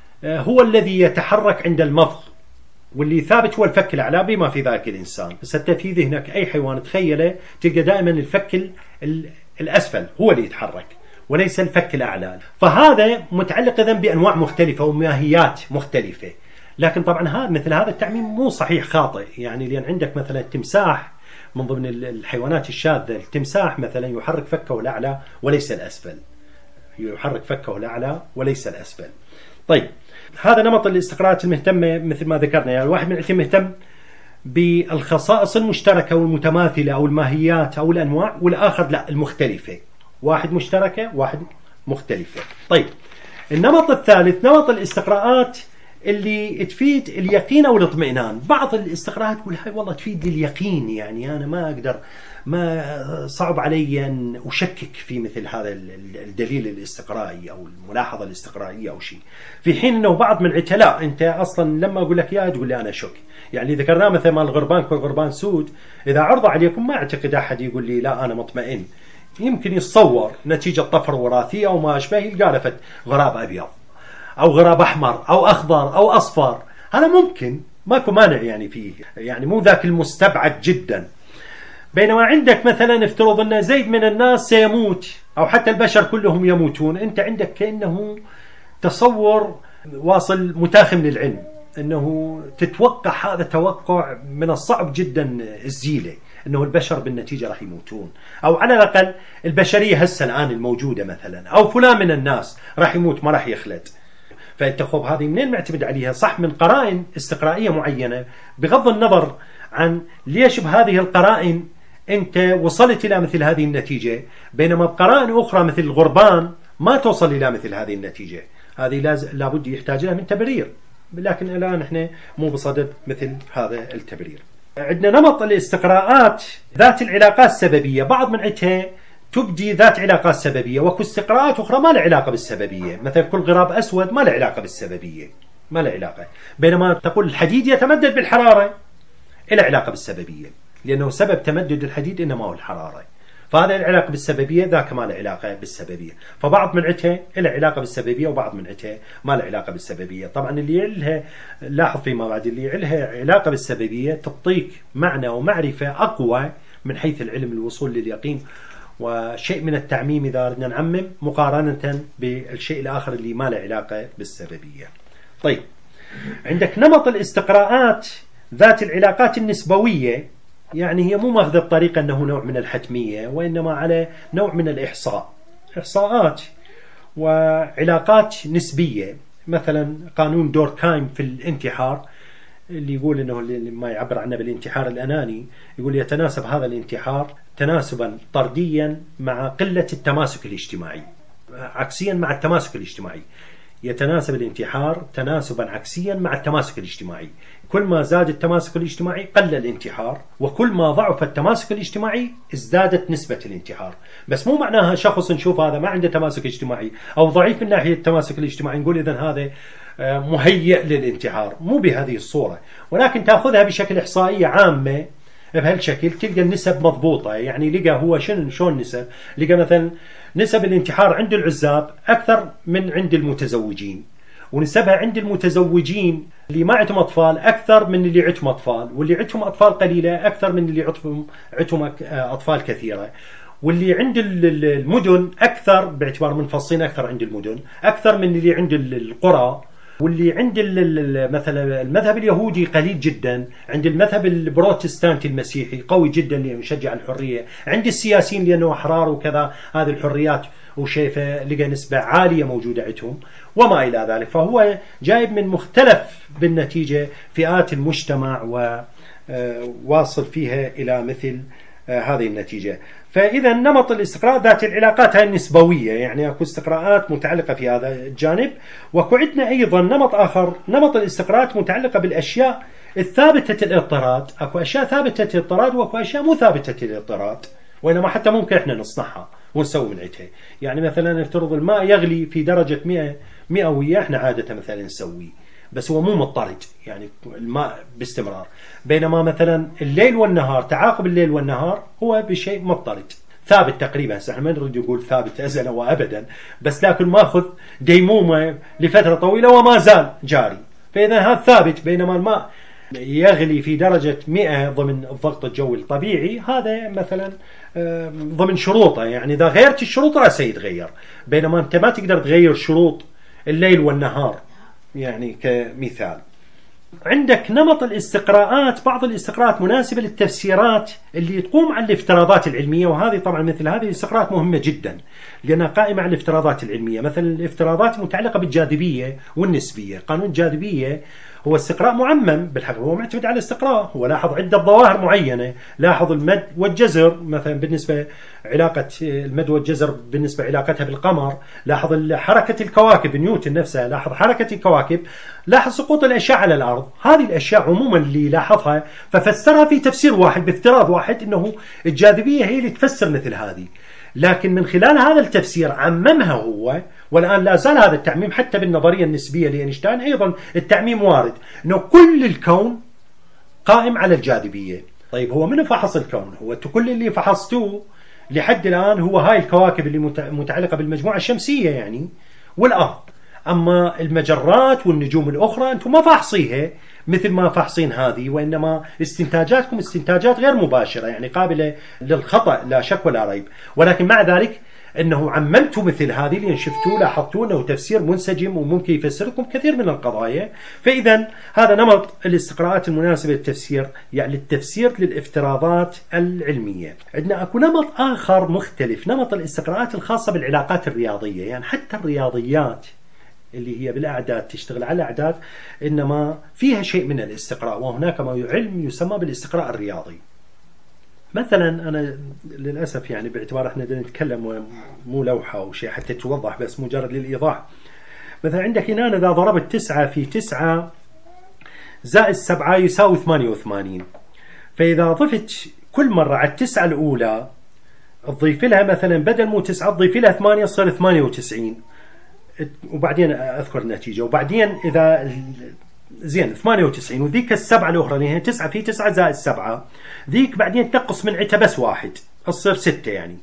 هو الذي يتحرك عند المضغ، واللي ثابت هو الفك الأعلى بما في ذلك الإنسان. بس أنت في ذهنك أي حيوان تخيله تلقى دائما الفك الأسفل هو اللي يتحرك وليس الفك الأعلى، فهذا متعلق إذن بأنواع مختلفة وماهيات مختلفة. لكن طبعا هذا مثل هذا التعميم مو صحيح خاطئ، يعني لأن عندك مثلا التمساح من ضمن الحيوانات الشاذة، التمساح مثلا يحرك فكه الأعلى وليس الأسفل، يحرك فكه الأعلى وليس الأسفل. طيب هذا نمط الاستقراءات المهتمة مثل ما ذكرنا، يعني الواحد من عندهم مهتم بالخصائص المشتركة والمتماثلة أو الماهيات أو الأنواع، والآخر لا، المختلفة، واحد مشتركة واحد مختلفة. طيب النمط الثالث نمط الاستقراءات اللي تفيد اليقين أو الاطمئنان. بعض الاستقراءات تقول هاي والله تفيد لليقين، يعني أنا ما أقدر، ما صعب علي أن أشكك في مثل هذا الدليل الاستقرائي أو الملاحظة الاستقرائية أو شيء، في حين أنه بعض من عتلاء أنت أصلا لما أقول لك يا تقول لي أنا شك. يعني ذكرناه مثل ما الغربان كل غربان سود، إذا عرض عليكم ما أعتقد أحد يقول لي لا أنا مطمئن، يمكن يتصور نتيجة طفرة وراثية أو ما أشبه، يلقى لفت غراب أبيض أو غراب أحمر أو أخضر أو أصفر، هذا ممكن ماكو مانع يعني فيه، يعني مو ذاك المستبعد جدا. بينما عندك مثلا افترض أن زيد من الناس سيموت أو حتى البشر كلهم يموتون، أنت عندك كأنه تصور واصل متاخم للعلم، أنه تتوقع هذا توقع من الصعب جدا الزيلة، أنه البشر بالنتيجة راح يموتون، أو على الأقل البشرية هسه الآن الموجودة مثلا، أو فلان من الناس راح يموت ما راح يخلد. فأنت خب هذه منين معتمد عليها؟ صح من قرائن استقرائية معينة، بغض النظر عن ليش بهذه القرائن أنت وصلت إلى مثل هذه النتيجة، بينما بقرائن أخرى مثل الغربان ما توصل إلى مثل هذه النتيجة. هذه لابد يحتاج لها من تبرير، لكن الآن احنا مو بصدد مثل هذا التبرير. عندنا نمط الاستقراءات ذات العلاقات السببية، بعض من عندها تبدي ذات علاقات سببية، وكل استقراءات أخرى ما لها علاقة بالسببية، مثلا كل غراب أسود ما له علاقة بالسببية، ما له علاقة. بينما تقول الحديد يتمدد بالحرارة، إلى علاقة بالسببية، لأنه سبب تمدد الحديد إنما هو الحرارة، فهذا العلاقة بالسببية، ذاك ما له علاقة بالسببية. فبعض من عندها له علاقة بالسببية وبعض من عندها ما له علاقة بالسببية. طبعا اللي لها لاحظ فيما بعد، اللي لها علاقة بالسببية تعطيك معنى ومعرفة أقوى من حيث العلم الوصول لليقين، وشيء من التعميم إذا أردنا نعمم مقارنة بالشيء الآخر اللي ما له علاقة بالسببية. طيب عندك نمط الاستقراءات ذات العلاقات النسبوية، يعني هي مو ماخذة بطريقة أنه نوع من الحتمية، وإنما على نوع من الإحصاء، إحصاءات وعلاقات نسبية. مثلا قانون دوركهايم في الانتحار اللي يقول أنه ما يعبر عنه بالانتحار الأناني، يقول يتناسب هذا الانتحار تناسبا طرديا مع قلة التماسك الاجتماعي، عكسيا مع التماسك الاجتماعي. يتناسب الانتحار تناسبا عكسيا مع التماسك الاجتماعي، كل ما زاد التماسك الاجتماعي قل الانتحار، وكل ما ضعف التماسك الاجتماعي ازدادت نسبة الانتحار. بس مو معناها شخص نشوف هذا ما عنده تماسك اجتماعي أو ضعيف من ناحية التماسك الاجتماعي نقول إذن هذا مهيئ للانتحار، مو بهذه الصورة، ولكن تأخذها بشكل إحصائية عامة بهالشكل، تلقى النسب مضبوطة. يعني لقى هو شنو شلون نسب، لقى مثلا نسب الانتحار عند العزاب أكثر من عند المتزوجين، ونسبها عند المتزوجين اللي ما عندهم أطفال أكثر من اللي عندهم أطفال، واللي عندهم أطفال قليلة أكثر من اللي عندهم عندهم أطفال كثيرة، واللي عند المدن أكثر باعتبار منفصلين أكثر عند المدن أكثر من اللي عند القرى، واللي عند مثلا المذهب اليهودي قليل جدا، عند المذهب البروتستانتي المسيحي قوي جدا لأنه يشجع الحرية، عند السياسيين لأنه أحرار وكذا هذه الحريات وشايفه لقى نسبة عالية موجودة عندهم وما إلى ذلك. فهو جايب من مختلف بالنتيجة فئات المجتمع وواصل فيها إلى مثل هذه النتيجة. فإذا نمط الاستقراء ذات العلاقات هاي النسبوية، يعني أكو استقراءات متعلقة في هذا الجانب، وأكو عندنا أيضا نمط آخر، نمط الاستقراءات متعلقة بالأشياء الثابتة الاضطراد. أكو أشياء ثابتة الاضطراد وأكو أشياء مو ثابتة الاضطراد، وإنما حتى ممكن إحنا نصنعها ونسوي من عتها. يعني مثلا نفترض الماء يغلي في درجة مئة مئوية، إحنا عادة مثلا نسويه، بس هو مو مضطرد يعني الماء باستمرار. بينما مثلا الليل والنهار، تعاقب الليل والنهار هو بشيء مضطرد ثابت تقريبا. احنا ما نريد نقول ثابت ازلا وابدا، بس لكن ماخذ ديمومه لفتره طويله وما زال جاري، فاذا هذا ثابت. بينما الماء يغلي في درجه مئة ضمن الضغط الجوي الطبيعي، هذا مثلا ضمن شروطه، يعني اذا غيرت الشروط راح يتغير. بينما انت ما تقدر تغير شروط الليل والنهار، يعني كمثال. عندك نمط الاستقراءات، بعض الاستقراءات مناسبة للتفسيرات اللي تقوم على الافتراضات العلمية، وهذه طبعا مثل هذه الاستقراءات مهمة جدا لأنها قائمة على الافتراضات العلمية. مثلا الافتراضات المتعلقة بالجاذبية والنسبية. قانون الجاذبية هو استقراء معمم بالحقيقة، هو معتمد على استقراء، هو لاحظ عدة ظواهر معينة، لاحظ المد والجزر مثلا بالنسبة علاقة المد والجزر بالنسبة علاقتها بالقمر، لاحظ حركة الكواكب نيوتن نفسها، لاحظ حركة الكواكب، لاحظ سقوط الأشياء على الأرض. هذه الأشياء عموما اللي لاحظها ففسرها في تفسير واحد بافتراض واحد أنه الجاذبية هي اللي تفسر مثل هذه، لكن من خلال هذا التفسير عممها هو، والآن لا زال هذا التعميم حتى بالنظرية النسبية لأينشتاين أيضا التعميم وارد أنه كل الكون قائم على الجاذبية. طيب هو من فحص الكون؟ هو كل اللي فحصتوه لحد الآن هو هاي الكواكب اللي متعلقة بالمجموعة الشمسية يعني والأرض، أما المجرات والنجوم الأخرى أنتم ما فاحصيها مثل ما فاحصين هذه، وإنما استنتاجاتكم استنتاجات غير مباشرة يعني قابلة للخطأ لا شك ولا ريب، ولكن مع ذلك أنه عممتوا مثل هذه لأن شفتوا لاحظتوا أنه تفسير منسجم وممكن يفسر لكم كثير من القضايا. فإذا هذا نمط الاستقراءات المناسبة للتفسير، يعني التفسير للافتراضات العلمية. عندنا أكو نمط آخر مختلف، نمط الاستقراءات الخاصة بالعلاقات الرياضية، يعني حتى الرياضيات اللي هي بالأعداد تشتغل على الأعداد إنما فيها شيء من الاستقراء، وهناك ما علم يسمى بالاستقراء الرياضي. مثلا أنا للأسف يعني باعتبار إحنا نتكلم مو لوحة أو شيء حتى توضح بس مجرد للإيضاح، مثلا عندك هنا أنا إذا ضربت تسعة في تسعة زائد سبعة يساوي ثمانية وثمانين، فإذا ضفت كل مرة على التسعة الأولى تضيف لها مثلا بدل مو تسعة تضيف لها ثمانية تصير ثمانية وتسعين، وبعدين أذكر النتيجة، وبعدين إذا زين ثمانية وتسعين وذيك السبعة الأخرى اللي هي تسعة في تسعة زائد سبعة، ذيك بعدين تنقص من عتها بس واحد تصير ستة يعني،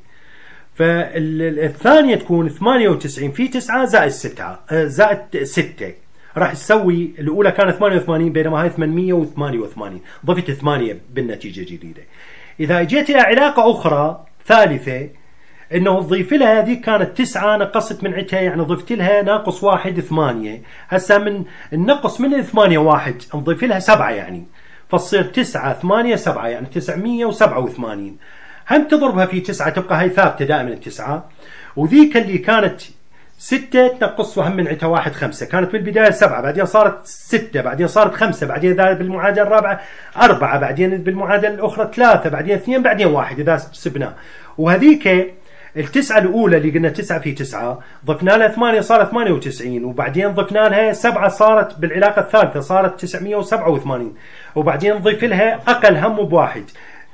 فالثانية تكون ثمانية وتسعين في تسعة زائد ستة زائد ستة، راح تسوي الأولى كانت ثمانية وثمانين بينما هاي ثمانمية وثمانية وثمانين، ضفت ثمانية بالنتيجة جديدة. إذا اجيت إلى علاقة أخرى ثالثة انه تضيف لها هذه كانت تسعة نقصت من عتها يعني ضفت لها ناقص واحد ثمانية، هسا من النقص من الثمانية واحد نضيف لها سبعة يعني فتصير تسعة ثمانية سبعة يعني تسعمية وسبعة وثمانين، هم تضربها في تسعة تبقى هاي ثابتة دائما التسعة، وذيك اللي كانت ستة تنقصها هم من عتها واحد خمسة، كانت بالبداية سبعة بعدين صارت ستة بعدين صارت خمسة بعدين إذا بالمعادلة الرابعة أربعة بعدين بالمعادلة الأخرى ثلاثة بعدين اثنين بعدين واحد إذا سبناه، وهذيك التسعة الأولى اللي قلنا تسعة في تسعة ضفنا لها ثمانية صارت ثمانية وتسعين، وبعدين ضفنا لها سبعة صارت بالعلاقة الثالثة صارت تسعمية وسبعة وثمانين، وبعدين نضيف لها أقل هم بواحد.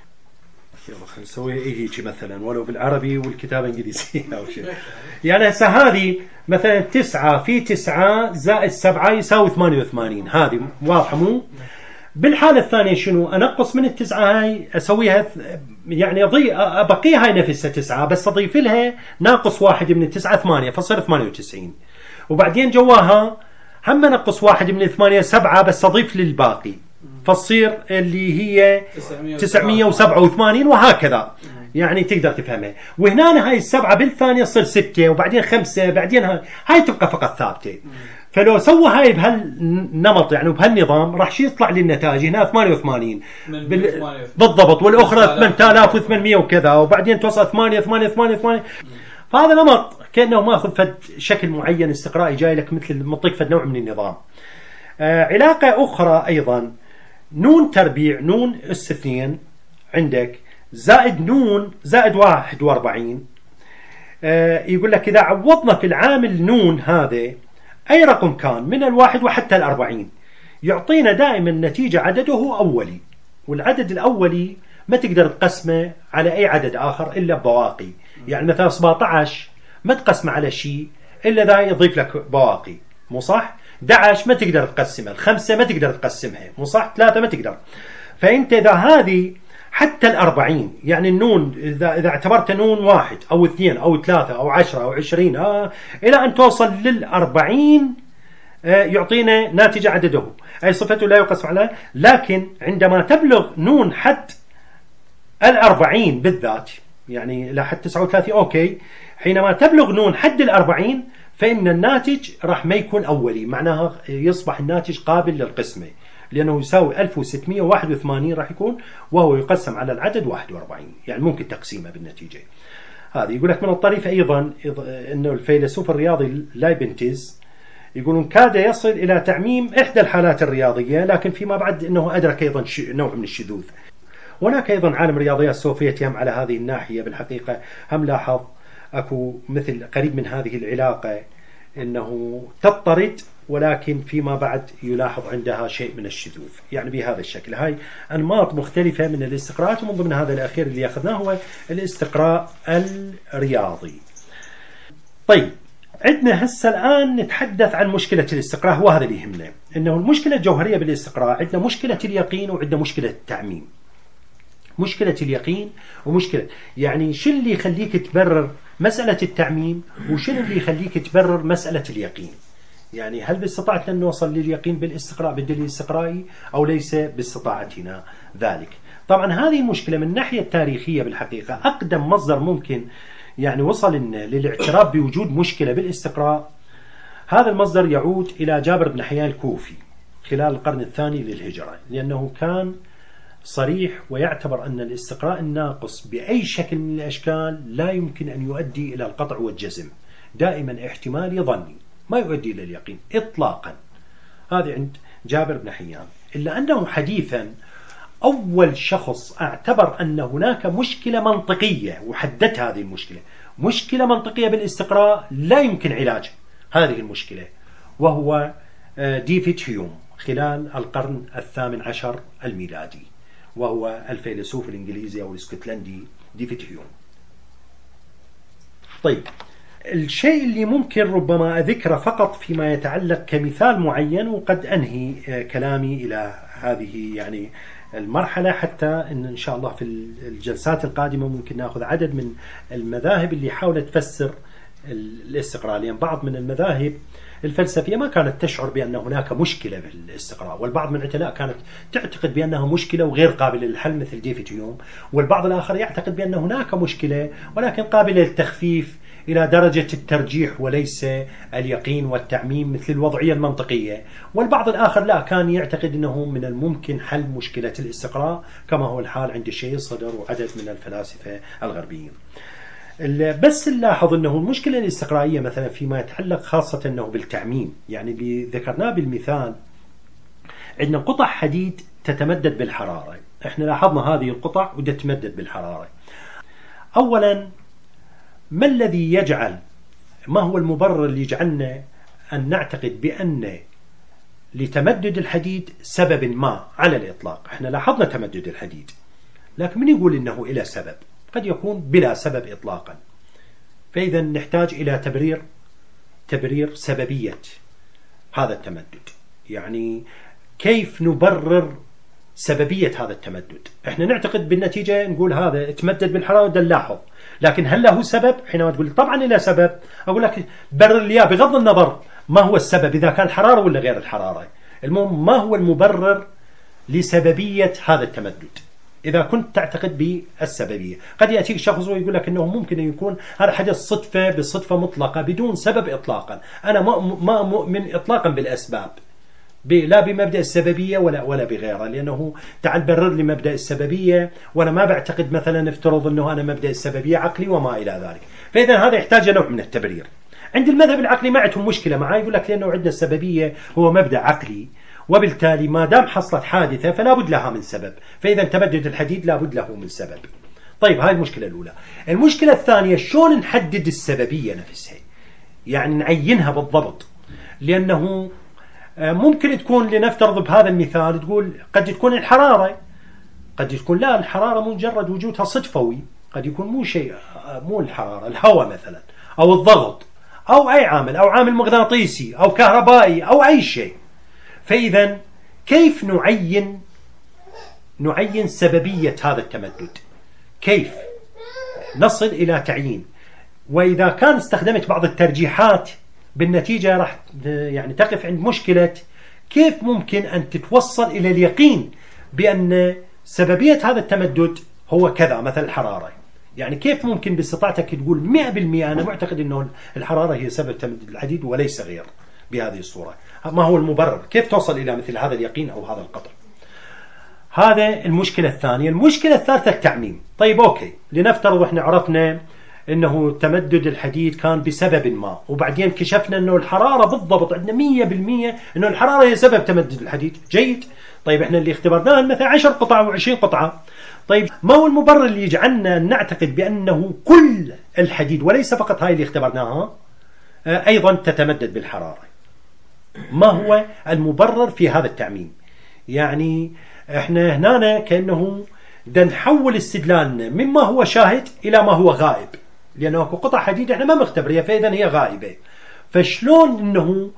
يلا خلينا نسوي إيه هيك مثلا ولو بالعربي والكتابة الإنجليزية أو شيء. يعني هسه هذه مثلا تسعة في تسعة زائد سبعة يساوي ثمانية وثمانين، هذه واضحة مو؟ بالحالة الثانية شنو؟ أنقص من التسعة هاي أسويها يعني أضي أبقي هاي نفسها تسعة بس أضيف لها ناقص واحد من التسعة ثمانية فصير ثمانية وتسعين، وبعدين جواها هم نقص واحد من الثمانية سبعة بس أضيف للباقي فتصير اللي هي تسعمية وسبعة وثمانين وهكذا يعني تقدر تفهمها. وهنا هاي السبعة بالثانية تصير ستة وبعدين خمسة بعدين هاي, هاي تبقى فقط ثابتة. فلو سوى هاي بهالنمط يعني وبهالنظام راح يطلع لي النتائج هنا ثمانية وثمانين بال... بالضبط والأخرى ثمانية آلاف وثمانمية وكذا وبعدين توصل ثمانية ثمانية ثمانية ثمانية. فهذا نمط كأنه ماخذ فد شكل معين استقرائي جاي لك مثل مطيق فد نوع من النظام. آه علاقة أخرى أيضا نون تربيع نون أس اثنين عندك زائد نون زائد واحد وأربعين. آه يقول لك إذا عوضنا في العامل نون هذا أي رقم كان من الواحد وحتى الأربعين يعطينا دائما نتيجة عدده أولي، والعدد الأولي ما تقدر تقسمه على أي عدد آخر إلا بواقي. يعني مثلا سبعة عشر ما تقسمه على شيء إلا ذا يضيف لك بواقي مو صح؟ أحد عشر ما تقدر تقسمها، الخمسة ما تقدر تقسمها مو صح؟ ثلاثة ما تقدر. فأنت إذا هذه حتى الأربعين يعني النون إذا إذا اعتبرت نون واحد أو اثنين أو ثلاثة أو عشرة أو عشرين آه إلى أن توصل للأربعين آه يعطينا ناتجة عدده أي صفته لا يقسم عليها. لكن عندما تبلغ نون حد الأربعين بالذات يعني إلى حد تسعة وثلاثين أوكي، حينما تبلغ نون حد الأربعين فإن الناتج راح ما يكون أولي، معناها يصبح الناتج قابل للقسمة. لأنه يساوي ألف وستمئة وواحد وثمانين راح يكون، وهو يقسم على العدد واحد وأربعين، يعني ممكن تقسيمه بالنتيجة. هذا يقول لك من الطريف أيضا أنه الفيلسوف الرياضي لايبنتز يقولون كاد يصل إلى تعميم إحدى الحالات الرياضية، لكن فيما بعد أنه أدرك أيضا نوع من الشذوذ. هناك أيضا عالم الرياضيات السوفيتي هم على هذه الناحية بالحقيقة هم لاحظ أكو مثل قريب من هذه العلاقة، أنه تضطرد ولكن فيما بعد يلاحظ عندها شيء من الشذوذ، يعني بهذا الشكل. هاي أنماط مختلفة من الاستقراءات، ومن ضمن هذا الأخير اللي أخذناه هو الاستقراء الرياضي. طيب عندنا هسه الآن نتحدث عن مشكلة الاستقراء، وهذا اللي يهمنا، أنه المشكلة الجوهرية بالاستقراء عندنا مشكلة اليقين وعندنا مشكلة التعميم. مشكلة اليقين ومشكلة، يعني شو اللي يخليك تبرر مسألة التعميم وشنو اللي يخليك تبرر مسألة اليقين؟ يعني هل باستطاعتنا أن نوصل لليقين بالاستقراء بالدليل الاستقرائي أو ليس باستطاعتنا ذلك؟ طبعا هذه المشكلة من الناحية التاريخية بالحقيقة أقدم مصدر ممكن يعني وصل للاعتراف بوجود مشكلة بالاستقراء، هذا المصدر يعود إلى جابر بن حيان الكوفي خلال القرن الثاني للهجرة، لأنه كان صريح ويعتبر أن الاستقراء الناقص بأي شكل من الأشكال لا يمكن أن يؤدي إلى القطع والجزم، دائما احتمالي ظني ما يؤدي إلى اليقين إطلاقا. هذا عند جابر بن حيان. إلا أنه حديثا أول شخص اعتبر أن هناك مشكلة منطقية وحدد هذه المشكلة، مشكلة منطقية بالاستقراء لا يمكن علاج هذه المشكلة، وهو ديفيد هيوم خلال القرن الثامن عشر الميلادي، وهو الفيلسوف الإنجليزي أو الاسكتلندي ديفيد هيوم. طيب الشيء اللي ممكن ربما أذكره فقط فيما يتعلق كمثال معين، وقد أنهي كلامي إلى هذه يعني المرحلة، حتى إن إن شاء الله في الجلسات القادمة ممكن نأخذ عدد من المذاهب اللي حاولت تفسر الاستقراء، لأن بعض من المذاهب الفلسفية ما كانت تشعر بأن هناك مشكلة في الاستقراء، والبعض من العلماء كانت تعتقد بأنها مشكلة وغير قابلة للحل مثل ديفيد هيوم، والبعض الآخر يعتقد بأن هناك مشكلة ولكن قابلة للتخفيف إلى درجة الترجيح وليس اليقين والتعميم مثل الوضعية المنطقية، والبعض الآخر لا، كان يعتقد أنه من الممكن حل مشكلة الاستقراء كما هو الحال عند الشيء صدر وعدد من الفلاسفة الغربيين. بس نلاحظ أنه المشكلة الاستقرائية مثلا فيما يتعلق خاصة أنه بالتعميم، يعني اللي ذكرناه بالمثال عندنا قطع حديد تتمدد بالحرارة، احنا لاحظنا هذه القطع وتتمدد بالحرارة. أولا ما الذي يجعل، ما هو المبرر اللي يجعلنا أن نعتقد بأن لتمدد الحديد سبب ما على الإطلاق؟ احنا لاحظنا تمدد الحديد، لكن من يقول إنه إلى سبب؟ قد يكون بلا سبب إطلاقا. فإذا نحتاج إلى تبرير تبرير سببية هذا التمدد، يعني كيف نبرر سببية هذا التمدد؟ احنا نعتقد بالنتيجة نقول هذا تمدد بالحرارة نلاحظ، لكن هل له سبب؟ حينما تقول طبعا له سبب، أقول لك برر لي بغض النظر ما هو السبب، إذا كان الحرارة ولا غير الحرارة، المهم ما هو المبرر لسببية هذا التمدد. إذا كنت تعتقد بالسببية، قد يأتيك شخص ويقول لك أنه ممكن أن يكون هذا حدث صدفة بصدفة مطلقة بدون سبب إطلاقا، أنا ما مؤمن إطلاقا بالأسباب، لا بمبدأ السببية ولا ولا بغيرها، لأنه تعال برر لي مبدأ السببية وأنا ما بعتقد مثلا نفترض أنه أنا مبدأ السببية عقلي وما إلى ذلك. فإذا هذا يحتاج نوع من التبرير. عند المذهب العقلي ما عندهم مشكلة معاه، يقول لك لأنه عندنا السببية هو مبدأ عقلي، وبالتالي ما دام حصلت حادثة فلا بد لها من سبب، فإذا تمدد الحديد لا بد له من سبب. طيب هاي المشكلة الأولى. المشكلة الثانية شلون نحدد السببية نفسها، يعني نعينها بالضبط، لأنه ممكن تكون لنفترض بهذا المثال تقول قد تكون الحرارة، قد تكون لا الحرارة مجرد وجودها صدفوي، قد يكون مو شيء، مو الحرارة، الهواء مثلا أو الضغط أو أي عامل أو عامل مغناطيسي أو كهربائي أو أي شيء. فإذا كيف نعين نعين سببية هذا التمدد؟ كيف نصل إلى تعيين؟ وإذا كان استخدمت بعض الترجيحات بالنتيجة راح يعني تقف عند مشكلة كيف ممكن أن تتوصل إلى اليقين بأن سببية هذا التمدد هو كذا مثل الحرارة. يعني كيف ممكن باستطاعتك تقول مئة بالمئة أنا معتقد أنه الحرارة هي سبب تمدد الحديد وليس غير؟ بهذه الصورة. ما هو المبرر؟ كيف توصل إلى مثل هذا اليقين أو هذا القطع؟ هذا المشكلة الثانية. المشكلة الثالثة التعميم. طيب أوكي، لنفترض إحنا عرفنا أنه تمدد الحديد كان بسبب ما، وبعدين كشفنا أنه الحرارة بالضبط عندنا مية بالمية أنه الحرارة هي سبب تمدد الحديد. جيد. طيب إحنا اللي اختبرناه مثلا عشر قطع وعشرين قطعة. طيب ما هو المبرر اللي يجعلنا نعتقد بأنه كل الحديد وليس فقط هاي اللي اختبرناها أيضا تتمدد بالحرارة؟ ما هو المبرر في هذا التعميم؟ يعني احنا هنا كأنه بدنا نحول استدلالنا مما هو شاهد إلى ما هو غائب، لأنه اكو قطع حديد احنا ما مختبرها فإذا هي غائبة. فشلون انه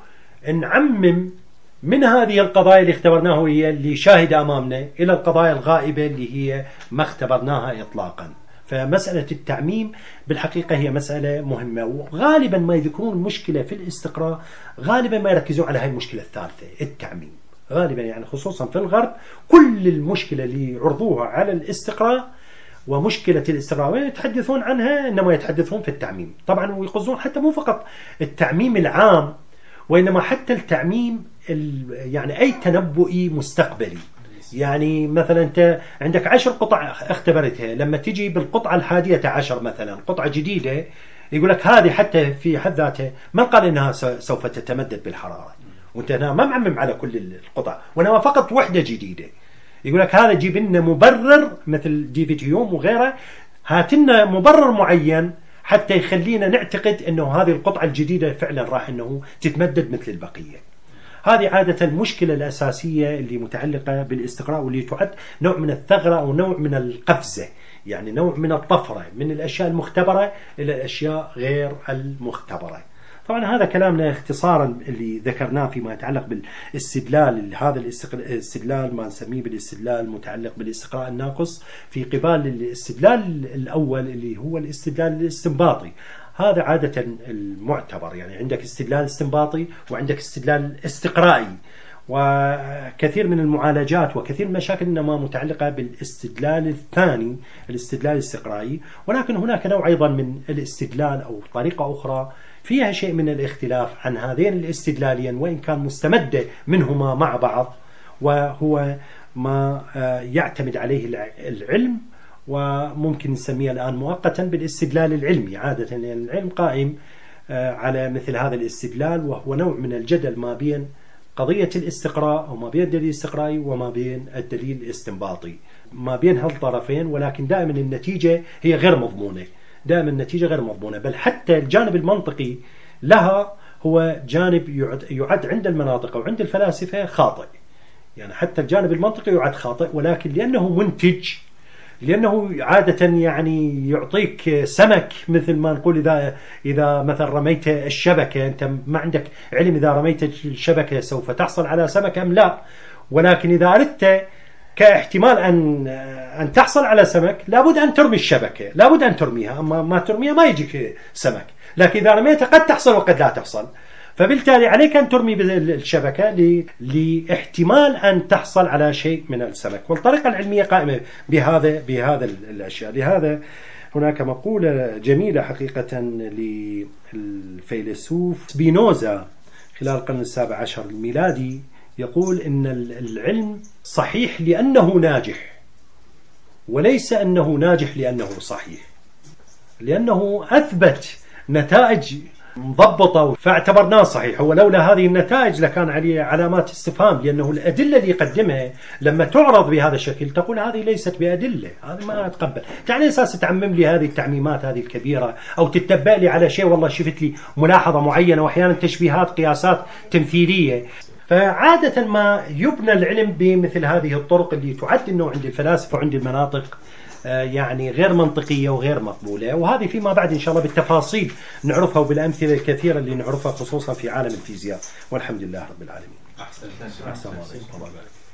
نعمم من هذه القضايا اللي اختبرناها هي اللي شاهدة أمامنا إلى القضايا الغائبة اللي هي ما اختبرناها إطلاقا؟ فمسألة التعميم بالحقيقة هي مسألة مهمة، وغالبا ما يذكرون المشكلة في الاستقراء غالبا ما يركزون على هاي المشكلة الثالثة، التعميم. غالبا يعني خصوصا في الغرب كل المشكلة اللي عرضوها على الاستقراء ومشكلة الاستقراء يتحدثون عنها إنما يتحدثون في التعميم. طبعا ويقصدون حتى مو فقط التعميم العام، وإنما حتى التعميم يعني أي تنبؤي مستقبلي. يعني مثلا أنت عندك عشر قطع اختبرتها، لما تجي بالقطعة الحادية عشر مثلا قطعة جديدة يقول لك هذه حتى في حد ذاتها من قال إنها سوف تتمدد بالحرارة، وأنت هنا ما معمم على كل القطع وإنما فقط وحدة جديدة. يقول لك هذا جيب لنا مبرر مثل ديفيتيوم وغيره، هات لنا مبرر معين حتى يخلينا نعتقد أنه هذه القطعة الجديدة فعلا راح أنه تتمدد مثل البقية. هذه عادة المشكلة الأساسية اللي متعلقة بالاستقراء، واللي تعد نوع من الثغرة أو نوع من القفزة، يعني نوع من الطفرة من الأشياء المختبرة إلى الأشياء غير المختبرة. طبعا هذا كلامنا اختصارا اللي ذكرناه فيما يتعلق بالاستدلال. هذا الاستدلال ما نسميه بالاستدلال المتعلق بالاستقراء الناقص في قبال الاستدلال الأول اللي هو الاستدلال الاستنباطي. هذا عادة المعتبر، يعني عندك استدلال استنباطي وعندك استدلال استقرائي، وكثير من المعالجات وكثير من المشاكل إنما متعلقة بالاستدلال الثاني الاستدلال الاستقرائي. ولكن هناك نوع أيضا من الاستدلال أو طريقة أخرى فيها شيء من الاختلاف عن هذين الاستدلالين وإن كان مستمدة منهما مع بعض، وهو ما يعتمد عليه العلم، وممكن نسميه الآن مؤقتا بالاستدلال العلمي. عادة لأن العلم قائم على مثل هذا الاستدلال، وهو نوع من الجدل ما بين قضية الاستقراء أو ما بين الدليل الاستقرائي وما بين الدليل الاستنباطي، ما بين هالطرفين. ولكن دائما النتيجة هي غير مضمونة، دائما النتيجة غير مضمونة، بل حتى الجانب المنطقي لها هو جانب يعد, يعد عند المناطق أو عند الفلاسفة خاطئ. يعني حتى الجانب المنطقي يعد خاطئ، ولكن لأنه منتج، لأنه عادة يعني يعطيك سمك، مثل ما نقول إذا إذا مثلا رميت الشبكة، أنت ما عندك علم إذا رميت الشبكة سوف تحصل على سمك أم لا، ولكن إذا أردت كاحتمال أن أن تحصل على سمك لابد أن ترمي الشبكة، لابد أن ترميها، أما ما ترميها ما يجيك سمك. لكن إذا رميتها قد تحصل وقد لا تحصل، فبالتالي عليك أن ترمي الشبكة لاحتمال أن تحصل على شيء من السمك. والطريقة العلمية قائمة بهذا بهذا الأشياء. لهذا هناك مقولة جميلة حقيقة للفيلسوف سبينوزا خلال القرن السابع عشر الميلادي، يقول إن العلم صحيح لأنه ناجح، وليس أنه ناجح لأنه صحيح، لأنه أثبت نتائج مضبطة فاعتبرناه صحيح، ولولا هذه النتائج لكان عليه علامات استفهام، لأنه الأدلة اللي يقدمها لما تعرض بهذا الشكل تقول هذه ليست بأدلة، هذه ما أتقبل. على أساس تعمم لي هذه التعميمات هذه الكبيرة، أو تتبع لي على شيء والله شفت لي ملاحظة معينة، وأحيانا تشبيهات قياسات تمثيلية. فعادة ما يبنى العلم بمثل هذه الطرق اللي تعد أنه عند الفلاسفة وعند المناطق يعني غير منطقية وغير مقبولة. وهذه فيما بعد إن شاء الله بالتفاصيل نعرفها وبالأمثلة الكثيرة اللي نعرفها خصوصا في عالم الفيزياء. والحمد لله رب العالمين. أحسن. أحسن.